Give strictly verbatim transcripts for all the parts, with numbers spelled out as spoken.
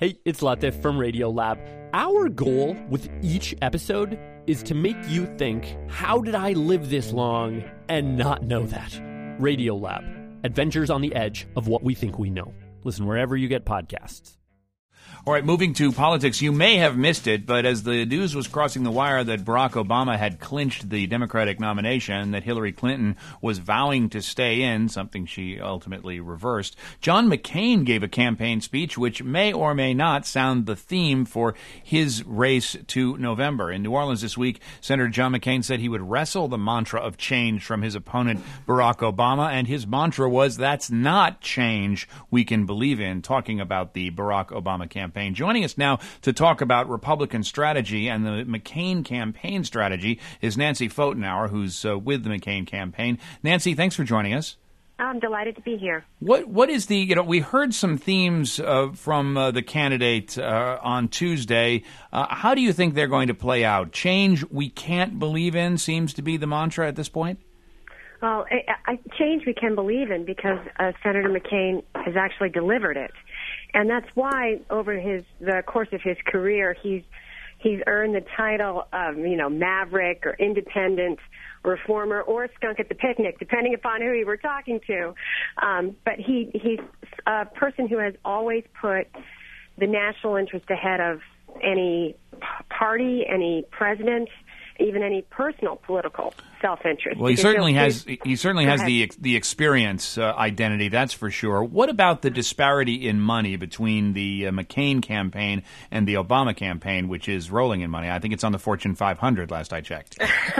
Hey, it's Latif from Radiolab. Our goal with each episode is to make you think, how did I live this long and not know that? Radiolab, adventures on the edge of what we think we know. Listen wherever you get podcasts. All right, moving to politics. You may have missed it, but as the news was crossing the wire that Barack Obama had clinched the Democratic nomination, that Hillary Clinton was vowing to stay in, something she ultimately reversed, John McCain gave a campaign speech which may or may not sound the theme for his race to November. In New Orleans this week, Senator John McCain said he would wrestle the mantra of change from his opponent, Barack Obama, and his mantra was, that's not change we can believe in, talking about the Barack Obama campaign. Joining us now to talk about Republican strategy and the McCain campaign strategy is Nancy Pfotenhauer, who's uh, with the McCain campaign. Nancy, thanks for joining us. I'm delighted to be here. What What is the, you know, we heard some themes uh, from uh, the candidate uh, on Tuesday. Uh, how do you think they're going to play out? Change we can't believe in seems to be the mantra at this point? Well, I, I, change we can believe in because uh, Senator McCain has actually delivered it. And that's why over his the course of his career, he's he's earned the title of, you know, maverick or independent reformer or skunk at the picnic, depending upon who you were talking to. Um, but he he's a person who has always put the national interest ahead of any party, any president, even any personal political self-interest. Well, he Because certainly he'll- has. He certainly has the the experience uh, identity. That's for sure. What about the disparity in money between the uh, McCain campaign and the Obama campaign, which is rolling in money? I think it's on the Fortune five hundred. Last I checked.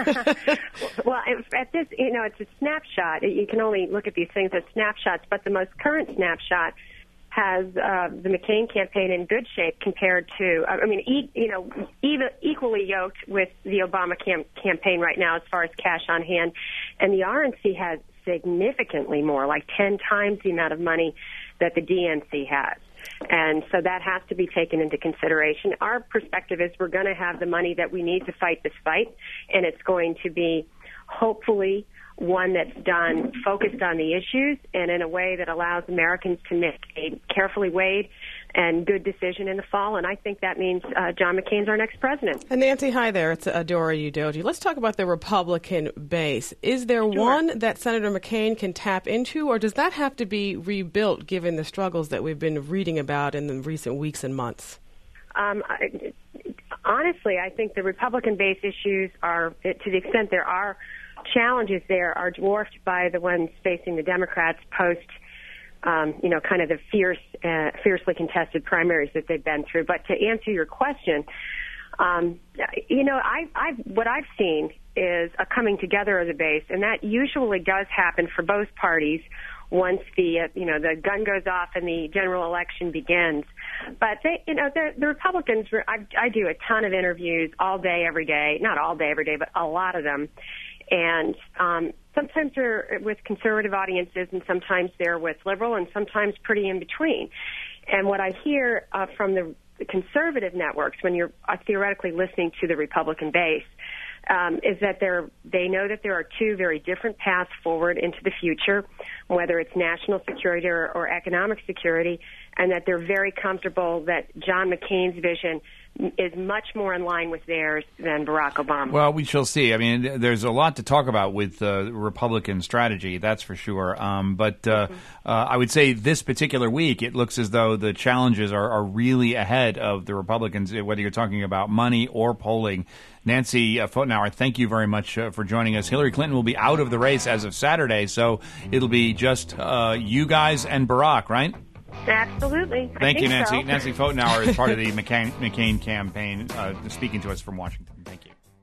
Well, at this, you know, it's a snapshot. You can only look at these things as snapshots, but the most current snapshot has uh, the McCain campaign in good shape compared to, I mean, e- you know, even equally yoked with the Obama cam- campaign right now as far as cash on hand. And the R N C has significantly more, like ten times the amount of money that the D N C has. And so that has to be taken into consideration. Our perspective is we're going to have the money that we need to fight this fight, and it's going to be hopefully one that's done focused on the issues and in a way that allows Americans to make a carefully weighed and good decision in the fall. And I think that means uh, John McCain's our next president. And Nancy, hi there. It's Adora Udoji. Let's talk about the Republican base. Is there Sure. one that Senator McCain can tap into, or does that have to be rebuilt given the struggles that we've been reading about in the recent weeks and months? Um, I, honestly, I think the Republican base issues are, to the extent there are challenges there, are dwarfed by the ones facing the Democrats post, um, you know, kind of the fierce, uh, fiercely contested primaries that they've been through. But to answer your question, um, you know, I, I've, what I've seen is a coming together of the base, and that usually does happen for both parties once the, uh, you know, the gun goes off and the general election begins. But they, you know, the, the Republicans, I, I do a ton of interviews all day, every day, not all day, every day, but a lot of them. And um, sometimes they're with conservative audiences, and sometimes they're with liberal, and sometimes pretty in between. And what I hear uh, from the conservative networks when you're uh, theoretically listening to the Republican base um, is that they're, they know that there are two very different paths forward into the future, whether it's national security or, or economic security, and that they're very comfortable that John McCain's vision is much more in line with theirs than Barack Obama. Well, we shall see. I mean, there's a lot to talk about with uh, Republican strategy, that's for sure. Um, but uh, mm-hmm. uh, I would say this particular week, it looks as though the challenges are, are really ahead of the Republicans, whether you're talking about money or polling. Nancy uh, Pfotenhauer, thank you very much uh, for joining us. Hillary Clinton will be out of the race as of Saturday, so it'll be just uh, you guys and Barack, right? Absolutely. Thank you, Nancy. So. Nancy Pfotenhauer is part of the McCain, McCain campaign, uh, speaking to us from Washington.